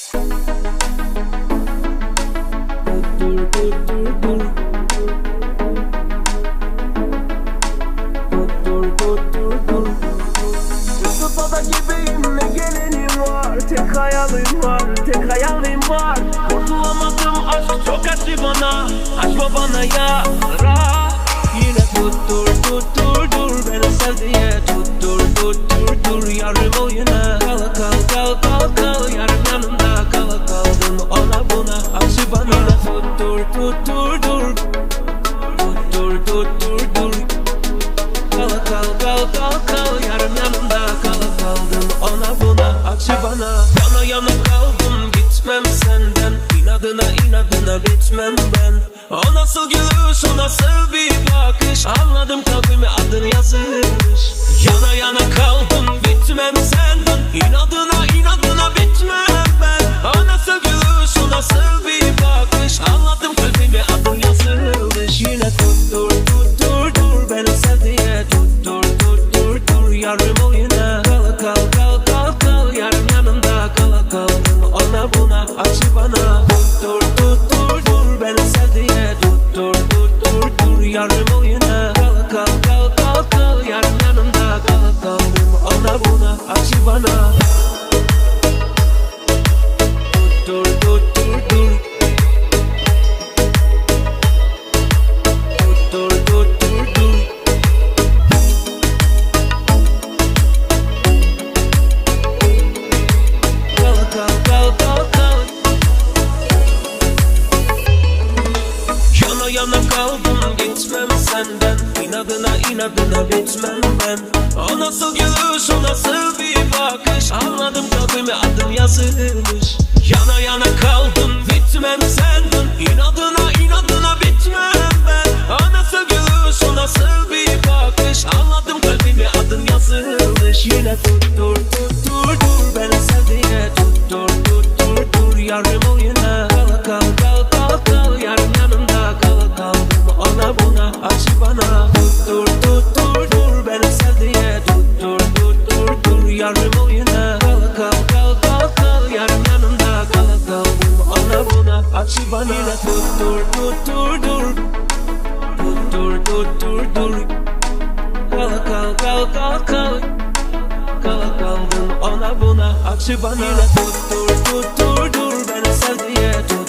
Mustafa'da gibiyim, ne gelenim var. Tek hayalim var, tek hayalim var. Kurtulamadım, aşk çok acı bana. Açma bana yara. Yine tuttur beni sev diye. Tuttur yarım ol yine. Kal yarım yanımda. Kaldım ona buna, acı bana. Yine tuttur Kal yarım yanımda. Kaldım ona buna, acı bana. Yana kaldım, gitmem senden. İnadına bitmem ben. O nasıl gülüş, o nasıl bir bakış. Anladım, kalbime adın yazılmış. Yana kaldım, bitmem senden. İnadına bitmem ben. O nasıl gülüş, o nasıl bir bakış. Anladım, kalbime adın yazılmış. Yine tuttur beni sev diye. Tuttur yarım ol yine. Kal yarım yanımda. Kaldım ona buna, acı bana. Tuttur beni sev diye. Tuttur yarım ol yine. Kal yarım yanımda. Kaldım ona buna, acı bana. Tuttur Yana kaldım, gitmem senden. İnadına bitmem ben. O nasıl gülüş, o nasıl bir bakış. Anladım, kalbime adın yazılmış. Yana kaldım, bitmem senden. İnadına bitmem ben. O nasıl gülüş, o nasıl bir bakış. Anladım, kalbime adın yazılmış. Yine tuttur beni sev diye. Tuttur yarım ol yine. Kal yarım yanımda. Kaldım ona buna, acı bana. Tuttur beni sev diye. Tuttur yarım ol yine. Kal yarım yanımda. Kaldım ona buna, acı bana. Yine tuttur kaldım ona buna, acı bana. Yine tuttur beni sev diye.